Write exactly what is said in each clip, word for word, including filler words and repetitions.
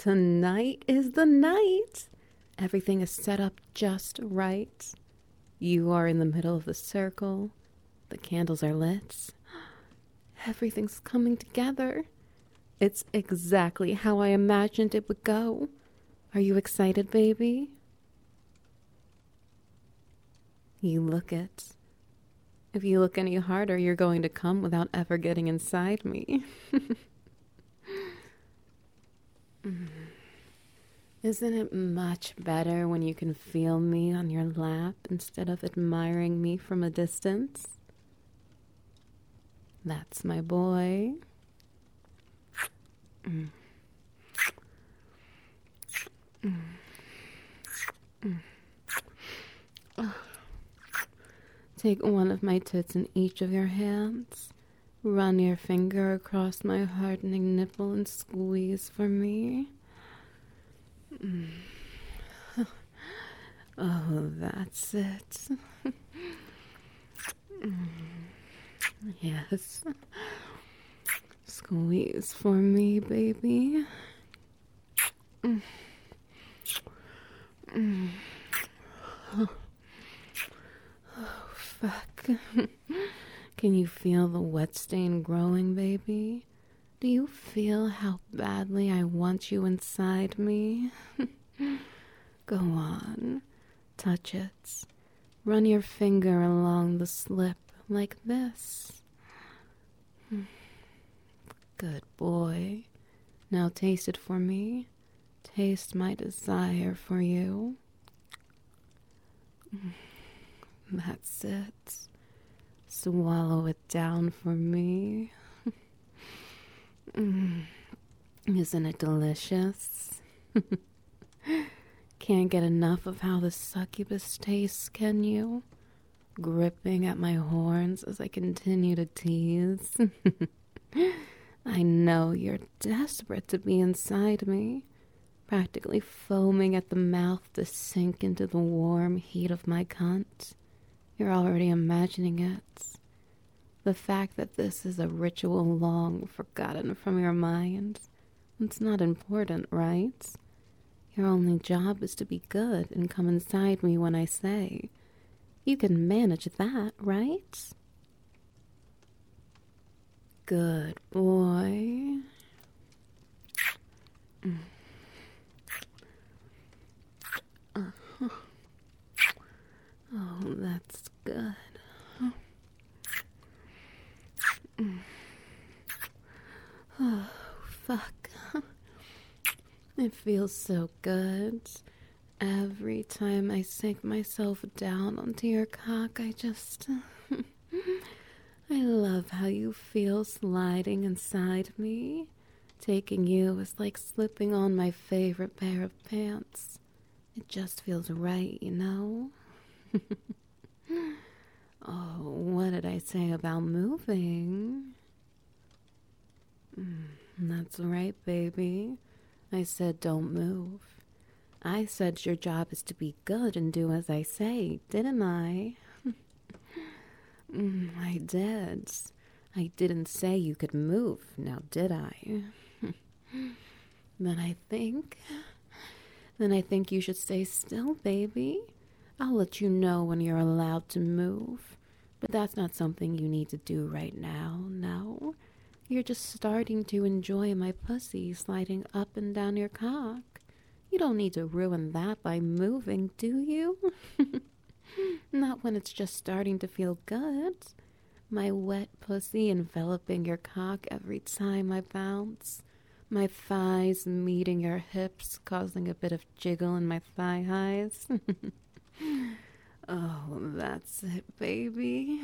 Tonight is the night. Everything is set up just right. You are in the middle of the circle. The candles are lit. Everything's coming together. It's exactly how I imagined it would go. Are you excited, baby? You look it. If you look any harder, you're going to come without ever getting inside me. Isn't it much better when you can feel me on your lap instead of admiring me from a distance? That's my boy. Mm. Mm. Mm. Oh. Take one of my tits in each of your hands. Run your finger across my hardening nipple and squeeze for me. Mm. Oh, that's it. Mm. Yes. Squeeze for me, baby. Mm. Mm. Oh. Oh, fuck. Can you feel the wet stain growing, baby? Do you feel how badly I want you inside me? Go on. Touch it. Run your finger along the slip like this. Good boy. Now taste it for me. Taste my desire for you. That's it. Swallow it down for me. Mm. Isn't it delicious? Can't get enough of how the succubus tastes, can you? Gripping at my horns as I continue to tease. I know you're desperate to be inside me, practically foaming at the mouth to sink into the warm heat of my cunt. You're already imagining it. The fact that this is a ritual long forgotten from your mind. It's not important, right? Your only job is to be good and come inside me when I say. You can manage that, right? Good boy. Mm. Uh-huh. Oh, that's good. Mm. Oh, fuck. It feels so good. Every time I sink myself down onto your cock, I just... I love how you feel sliding inside me. Taking you is like slipping on my favorite pair of pants. It just feels right, you know? Oh, what did I say about moving? Mm, that's right, baby. I said don't move. I said your job is to be good and do as I say, didn't I? mm, I did. I didn't say you could move, now did I? Then I think... Then I think you should stay still, baby. I'll let you know when you're allowed to move. But that's not something you need to do right now, no. You're just starting to enjoy my pussy sliding up and down your cock. You don't need to ruin that by moving, do you? Not when it's just starting to feel good. My wet pussy enveloping your cock every time I bounce. My thighs meeting your hips, causing a bit of jiggle in my thigh highs. Oh, that's it, baby.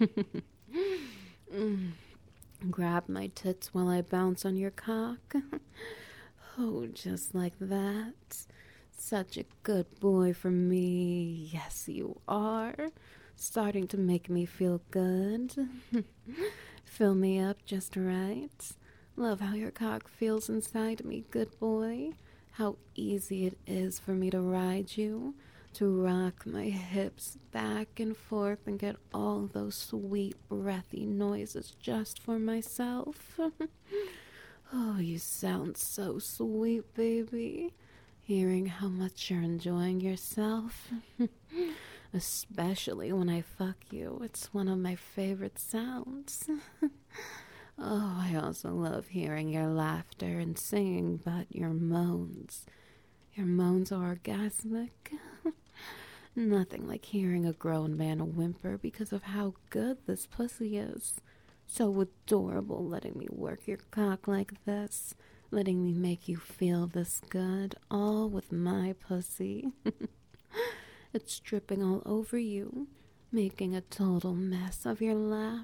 mm. Grab my tits while I bounce on your cock. Oh, just like that. Such a good boy for me. Yes, you are. Starting to make me feel good. Fill me up just right. Love how your cock feels inside me, good boy. How easy it is for me to ride you, to rock my hips back and forth and get all those sweet, breathy noises just for myself. Oh, you sound so sweet, baby. Hearing how much you're enjoying yourself. Especially when I fuck you. It's one of my favorite sounds. Oh, I also love hearing your laughter and singing, but your moans. Your moans are orgasmic. Nothing like hearing a grown man whimper because of how good this pussy is. So adorable letting me work your cock like this, letting me make you feel this good, all with my pussy. It's dripping all over you, making a total mess of your lap.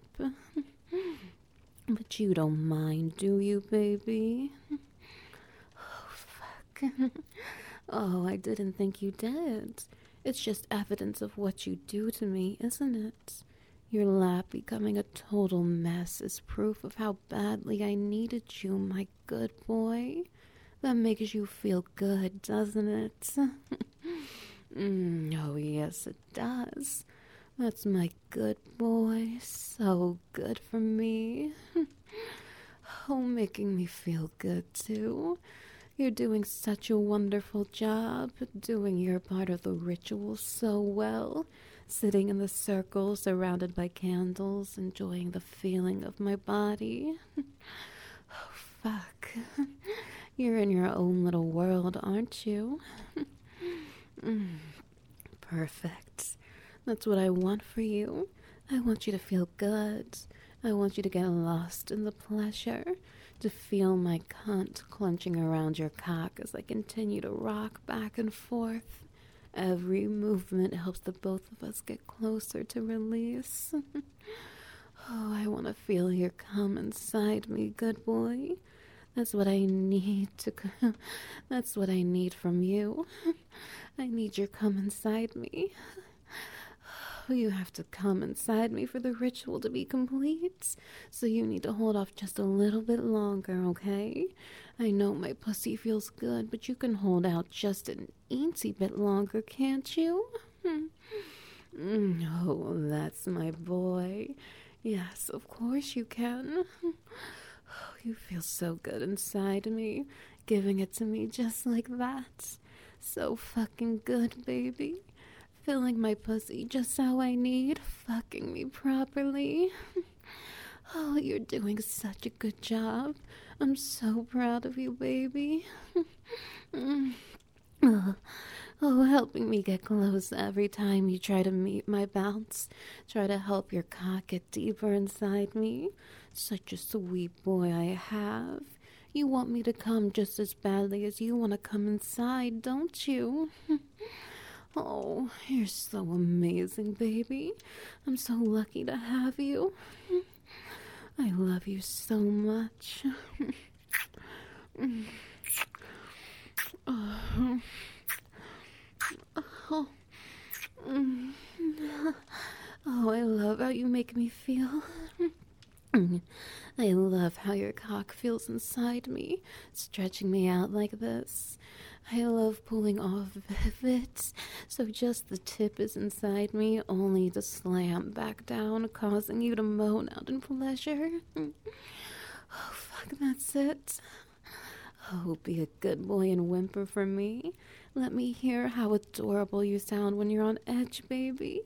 But you don't mind, do you, baby? Oh, fuck. Oh, I didn't think you did. It's just evidence of what you do to me, isn't it? Your lap becoming a total mess is proof of how badly I needed you, my good boy. That makes you feel good, doesn't it? mm, oh, yes, it does. That's my good boy. So good for me. Oh, making me feel good, too. You're doing such a wonderful job, doing your part of the ritual so well, sitting in the circle surrounded by candles, enjoying the feeling of my body. Oh, fuck. You're in your own little world, aren't you? mm, perfect. That's what I want for you. I want you to feel good. I want you to get lost in the pleasure, to feel my cunt clenching around your cock as I continue to rock back and forth. Every movement helps the both of us get closer to release. Oh, I want to feel your cum inside me, good boy. That's what I need to... That's what I need from you. I need your cum inside me. You have to come inside me for the ritual to be complete. So you need to hold off just a little bit longer, okay? I know my pussy feels good, but you can hold out just an eensy bit longer, can't you? Oh, that's my boy. Yes, of course you can. Oh, you feel so good inside me, giving it to me just like that. So fucking good, baby. Filling my pussy just how I need, fucking me properly. Oh, you're doing such a good job. I'm so proud of you, baby. oh, oh, helping me get close every time you try to meet my bounce. Try to help your cock get deeper inside me. Such a sweet boy I have. You want me to come just as badly as you want to come inside, don't you? Oh, you're so amazing, baby. I'm so lucky to have you. I love you so much. oh. Oh. oh, I love how you make me feel. I love how your cock feels inside me, stretching me out like this. I love pulling off velvet, so just the tip is inside me, only to slam back down, causing you to moan out in pleasure. Oh, fuck, that's it. Oh, be a good boy and whimper for me. Let me hear how adorable you sound when you're on edge, baby.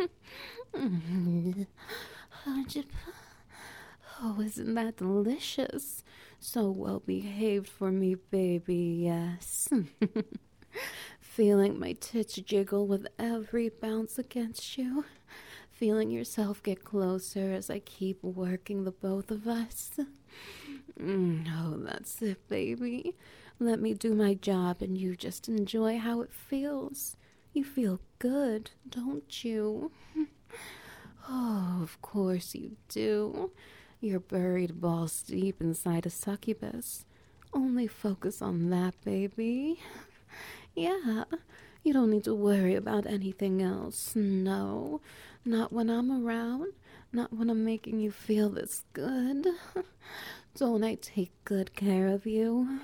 Oh, isn't that delicious? So well behaved for me, baby, yes. Feeling my tits jiggle with every bounce against you. Feeling yourself get closer as I keep working the both of us. Mm, oh, that's it, baby. Let me do my job and you just enjoy how it feels. You feel good, don't you? Oh, of course you do. You're buried balls deep inside a succubus. Only focus on that, baby. Yeah, you don't need to worry about anything else. No, not when I'm around. Not when I'm making you feel this good. Don't I take good care of you?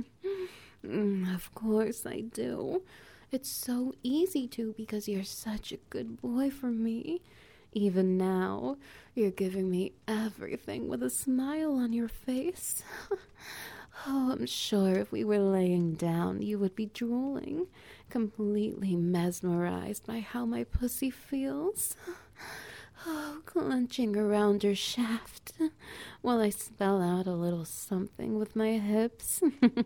Of course I do. It's so easy to because you're such a good boy for me. Even now, you're giving me everything with a smile on your face. Oh, I'm sure if we were laying down, you would be drooling, completely mesmerized by how my pussy feels. Oh, clenching around your shaft while I spell out a little something with my hips.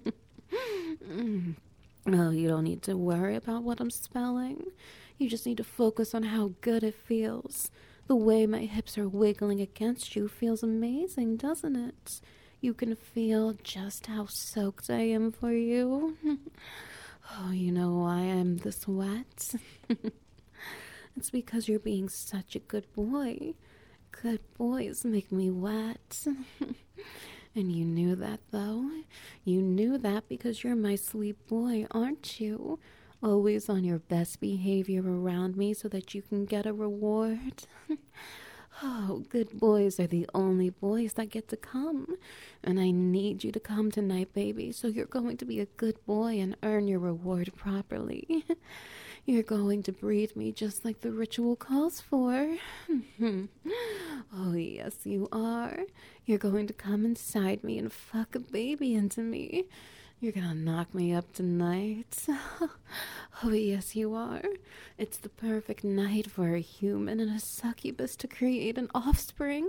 Oh, you don't need to worry about what I'm spelling. You just need to focus on how good it feels. The way my hips are wiggling against you feels amazing, doesn't it? You can feel just how soaked I am for you. Oh, you know why I'm this wet? It's because you're being such a good boy. Good boys make me wet. And you knew that, though. You knew that because you're my sweet boy, aren't you? Always on your best behavior around me so that you can get a reward. Oh, good boys are the only boys that get to come. And I need you to come tonight, baby, so you're going to be a good boy and earn your reward properly. You're going to breed me just like the ritual calls for. Oh, yes, you are. You're going to come inside me and fuck a baby into me. You're gonna knock me up tonight. Oh, yes, you are. It's the perfect night for a human and a succubus to create an offspring.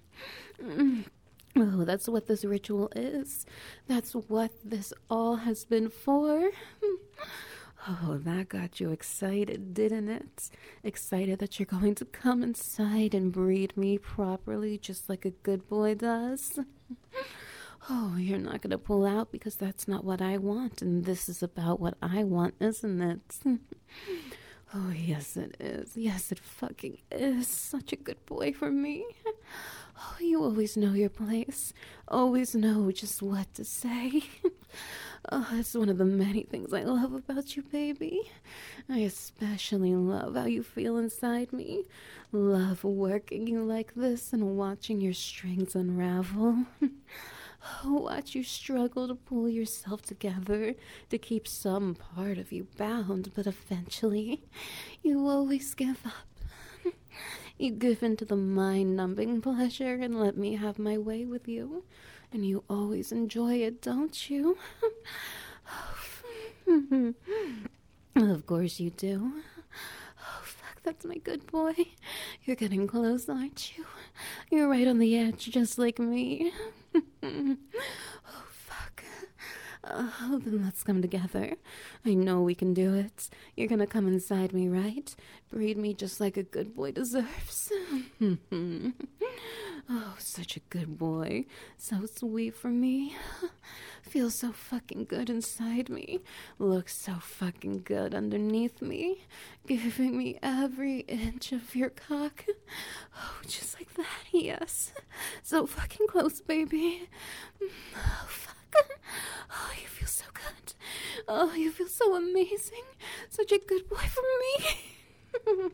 Oh, that's what this ritual is. That's what this all has been for. Oh, that got you excited, didn't it? Excited that you're going to come inside and breed me properly just like a good boy does? Oh, you're not going to pull out because that's not what I want, and this is about what I want, isn't it? Oh, yes, it is. Yes, it fucking is. Such a good boy for me. Oh, you always know your place. Always know just what to say. Oh, it's one of the many things I love about you, baby. I especially love how you feel inside me. Love working you like this and watching your strings unravel. Watch you struggle to pull yourself together to keep some part of you bound, but eventually you always give up. You give in to the mind-numbing pleasure and let me have my way with you. And you always enjoy it, don't you? Of course you do. Oh, fuck, that's my good boy. You're getting close, aren't you? You're right on the edge, just like me. Oh, fuck. Oh, then let's come together. I know we can do it. You're gonna come inside me, right? Breed me just like a good boy deserves. Oh, such a good boy. So sweet for me. Feels so fucking good inside me. Looks so fucking good underneath me. Giving me every inch of your cock. Oh, just like that, yes. So fucking close, baby. Oh, fuck. Oh, you feel so good. Oh, you feel so amazing. Such a good boy for me.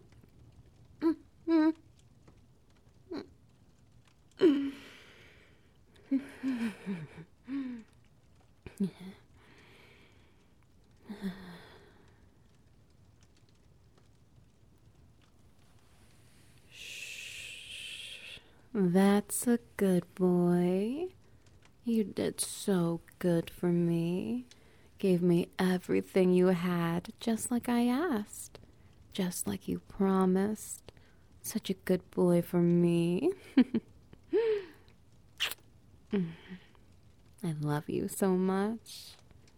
Shh. That's a good boy. You did so good for me. Gave me everything you had, just like I asked. Just like you promised. Such a good boy for me. I love you so much.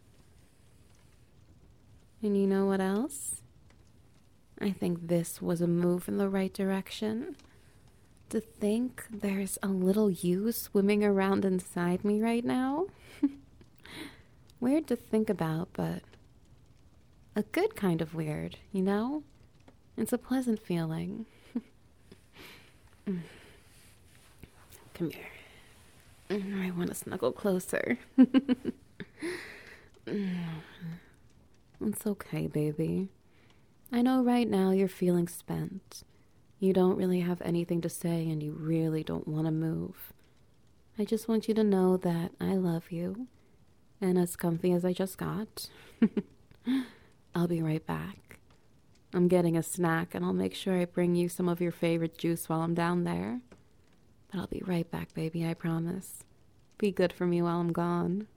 And you know what else? I think this was a move in the right direction. To think there's a little you swimming around inside me right now. Weird to think about, but a good kind of weird, you know? It's a pleasant feeling. Come here. I want to snuggle closer. It's okay, baby. I know right now you're feeling spent. You don't really have anything to say and you really don't want to move. I just want you to know that I love you. And as comfy as I just got, I'll be right back. I'm getting a snack, and I'll make sure I bring you some of your favorite juice while I'm down there. But I'll be right back, baby, I promise. Be good for me while I'm gone.